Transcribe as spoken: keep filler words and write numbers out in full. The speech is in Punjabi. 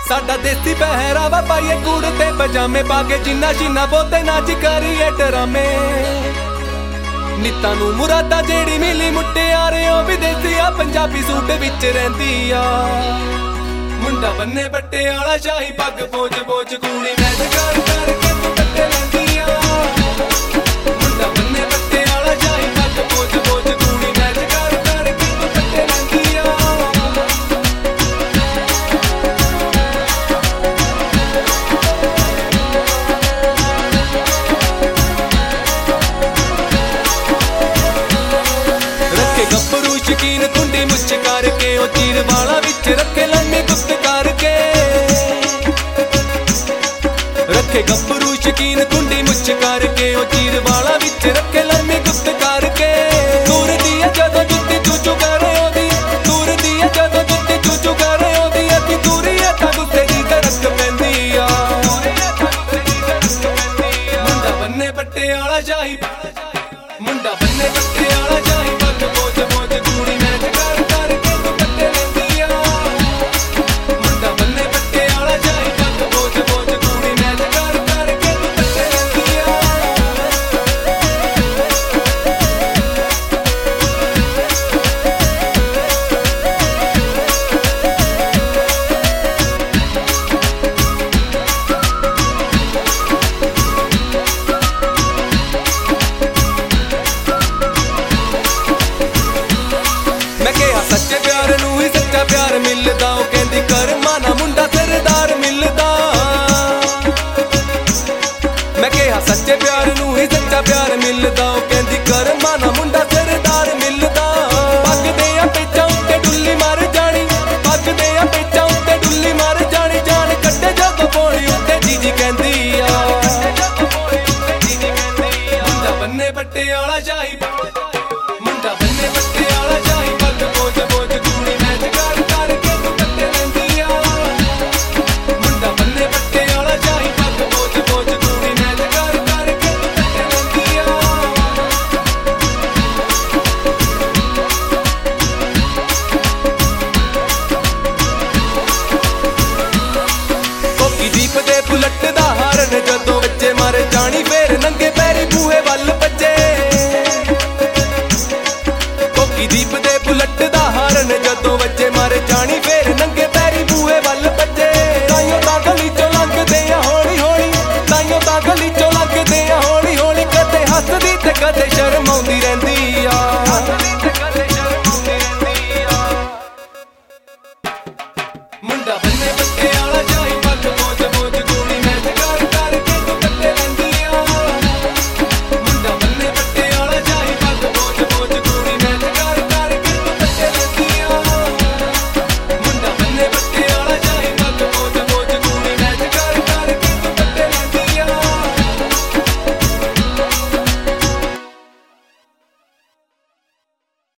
ਸਾਡਾ ਦੇਸੀ ਪਹਿਰਾਵਾ ਪਾਈਏ ਕੁੜਤੇ ਪਜਾਮੇ ਪਾ ਕੇ ਜਿੰਨਾ ਸ਼ੀਨਾ ਬੋਤੇ ਨਾਚ ਕਰੀਏ ਡਰਾਮੇ ਨਿੱਤਾਂ ਨੂੰ ਮੁਰਾਦਾਂ ਜਿਹੜੀ ਮਿਲੀ ਮੁਟਿਆਰੇ ਉਹ ਵਿਦੇਸੀ ਆ ਪੰਜਾਬੀ ਸੂਟ ਵਿੱਚ ਰਹਿੰਦੀ ਆ ਮੁੰਡਾ ਬੰਨੇ ਬੱਟੇ ਵਾਲਾ ਸ਼ਾਹੀ ਪੱਗ ਪੋਚ ਪੋਚ ਕੂਣੀ ਮੈਚ ਕਰ ਕਰਕੇ ਤੂੰ ਬੱਟੇ ਲੈਂਦੀ ਆ ਮੁੰਡਾ ਬੰਨੇ ਬੱਟੇ ਵਾਲਾ ਸ਼ਾਹੀ ਪੱਗ ਪੋਚ ਪੋਚ ਕੂਣੀ ਮੈਚ ਕਰ ਕਰਕੇ ਤੂੰ ਬੱਟੇ ਲੈਂਦੀ ਆ ਗੱਭਰੂ ਸ਼ਕੀਨ ਕੁੰਡੀ ਮੁੱਛ ਕਰਕੇ ਉਹ ਚੀਰ ਵਾਲਾ ਵਿੱਚ ਰੱਖੇ ਲੰਮੀ ਗੁੱਤ ਕਰਕੇ ਰੱਖੇ ਗੱਭਰੂ ਸ਼ਕੀਨ ਕੁੰਡੀ ਮੁੱਛ ਕਰਕੇ ਉਹ ਚੀਰ ਵਾਲਾ ਵਿੱਚ ਰੱਖੇ ਲੰਮੀ ਗੁੱਤ ਕਰਕੇ ਤੁਰਦੀ ਆ ਜਦੋਂ ਜੁੱਤੀ ਚੂਚੂ ਕਰੇ ਉਹਦੀ ਤੁਰਦੀ ਆ ਜਦੋਂ ਜੁੱਤੀ ਚੂਚੂ ਕਰੇ ਉਹਦੀ ਅੱਖੀ ਤੁਰੀ ਆ ਤਾਂ ਗੁੱਸੇ ਦੀ ਧੜਕ ਪੈਂਦੀ ਆ ਮੁੰਡਾ ਬੰਨੇ ਬੱਟੇ ਵਾਲਾ ਸ਼ਾਹੀ ਮੁੰਡਾ ਬੰਨੇ ਬੱਟੇ ਵਾਲਾ ਸ਼ਾਹੀ ਪੱਗ ਪੋਚ ਪੋਚ ਕੂਣੀ ਮੈਚ ਕਰ ਕਰਕੇ ਤੂੰ ਬੱਟੇ ਲੈਂਦੀ ਆ ਮੁੰਡਾ ਬੰਨੇ ਬੱਟੇ ਵਾਲਾ ਸ਼ਾਹੀ ਪੱਗ ਪੋਚ ਪੋਚ ਕੂਣੀ ਮੈਚ ਕਰ ਕਰਕੇ ਤੂੰ ਬੱਟੇ ਲੈਂਦੀ ਆ ਮੈਂ ਕਿਹਾ ਸੱਚੇ ਪਿਆਰ ਨੂੰ ਹੀ ਸੱਚਾ ਪਿਆਰ ਮਿਲਦਾ ਉਹ ਕਹਿੰਦੀ ਕਰਮਾ ਨਾ ਮੁੰਡਾ ਸਰਦਾਰ ਮਿਲਦਾ ਮੈਂ ਕਿਹਾ ਸੱਚੇ ਪਿਆਰ ਨੂੰ ਹੀ ਸੱਚਾ ਪਿਆਰ ਮਿਲਦਾ ਉਹ ਕਹਿੰਦੀ ਕਰਮਾ ਨਾ ਮੁੰਡਾ ਸਰਦਾਰ ਮਿਲਦਾ ਪੱਗ ਦੇ ਆ ਪੇਚਾਂ ਉੱਤੇ ਡੁੱਲੀ ਮਰ ਜਾਣੀ ਪੱਗ ਦੇ ਆ ਪੇਚਾਂ ਉੱਤੇ ਡੁੱਲੀ ਮਰ ਜਾਣੀ ਜਾਨ ਕੱਢੇ ਜਦੋਂ ਪੌੜੀ ਉੱਤੇ ਜੀਜੀ ਕਹਿੰਦੀ ਆ ਮੁੰਡਾ ਬੰਨੇ ਬੱਟੇ ਵਾਲਾ ਸ਼ਾਹੀ ਮੁੰਡਾ ਬੰਨੇ ਬੱਟੇ ਵਾਲਾ ਸ਼ਾਹੀ ਪੱਗ ਪੋਚ ਪੋਚ ਕੂਣੀ ਮੈਚ ਕਰ ਕਰਕੇ ਤੂੰ ਬੱਟੇ ਲੈਂਦੀ ਆ ਮੁੰਡਾ ਬੰਨੇ ਬੱਟੇ ਵਾਲਾ ਸ਼ਾਹੀ ਪੱਗ ਪੋਚ ਪੋਚ ਕੂਣੀ ਮੈਚ ਕਰ ਕਰਕੇ ਤੂੰ ਬੱਟੇ ਲੈਂਦੀ ਆ ਕੋਕੀ ਦੀਪ ਦੇ ਬੁਲਟ ਦਾ ਹਾਰਨ ਜਦੋਂ ਬੱਚੇ ਮਾਰੇ ਜਾਣੀ ਫੇਰ ਨੰਗੇ ਪੈਰੀ ਬੂਹੇ ਵੱਲ ਭੱਜੇ ਦੀਪ ਦੇ ਬੁਲਟ ਦਾ ਹਾਰਨ ਜਦੋਂ ਵੱਜੇ ਮਾਰੇ ਜਾਣੀ ਫੇਰ ਨੰਗੇ ਪੈਰੀ ਬੂਹੇ ਵੱਲ ਭੱਜੇ ਤਾਈਓ ਤਾਂ ਗਲੀ ਚੋਂ ਲੰਘਦੇ ਆ ਹੌਲੀ ਹੌਲੀ ਤਾਈਓ ਤਾਂ ਗਲੀ ਚੋਂ ਲੰਘਦੇ ਆ ਹੌਲੀ ਹੌਲੀ ਕਦੇ ਹੱਸਦੀ ਤੇ ਕਦੇ ਸ਼ਰਮਾਉਂਦੀ ਰਹਿੰਦੀ ਆ ਮੁੰਡਾ ਬੰਨੇ ਬੱਟੇ